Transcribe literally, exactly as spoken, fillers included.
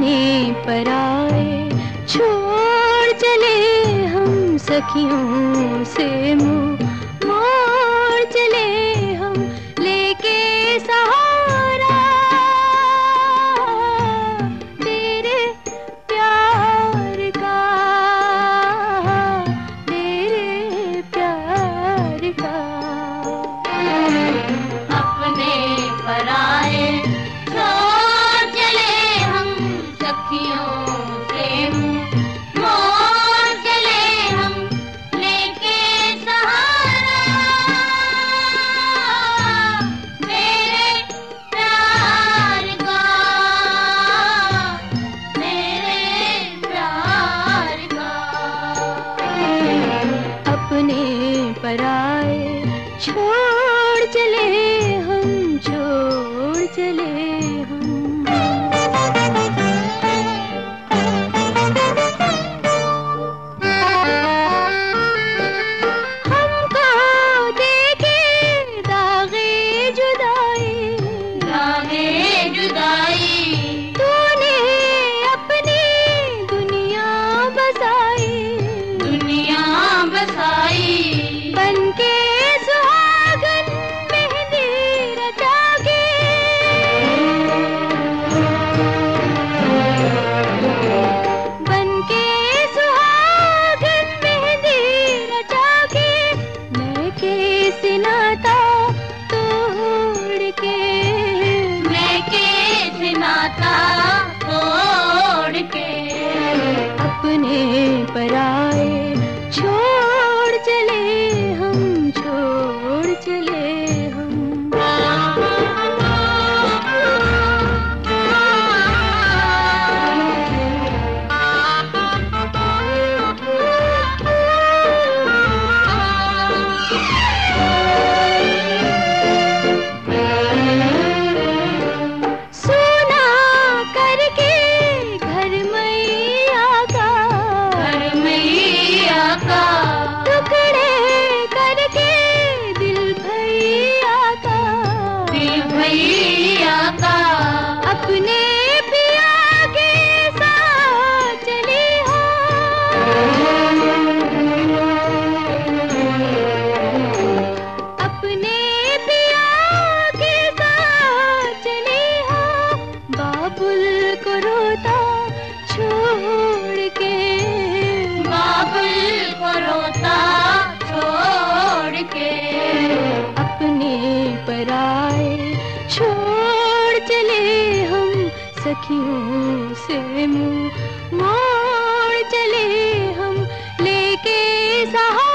पर आए, छोड़ चले हम सखियों से मुँह मोड़ चले हम, लेके सहारा तेरे प्यार का, तेरे प्यार का। अपने पर आए, छोड़ चले हम सखियों से मुँह मोड़ चले हम, लेके सहारा मेरे प्यार का, मेरे प्यार का। अपने पर आए, छोड़ चले हम, छोड़ चले हम। हमको देखे दागे जुदाई, दागे जुदाई, तूने अपनी दुनिया बसाई, दुनिया बसाई, बनके सुहागन मेहंदी रचाके, बनके सुहागन मेहंदी रचाके, मैं कैसे नाता तोड़ के, मैं कैसे नाता तोड़ के। अपने पर आए, छोड़ चले हम, छोड़ चले हम। सुना करके घर मैया का, घर मैया का, टुकड़े करके दिल भैया का, दिल भैया का। अपने पिया के साथ चली हो, अपने पिया के साथ चली हो, बाबुल को रोता छोड़ के, बाबुल को रोता छोड़ के। अपने पर आए, छोड़ चले हम सखियों से मुँह मोड़ चले हम, लेके सहारा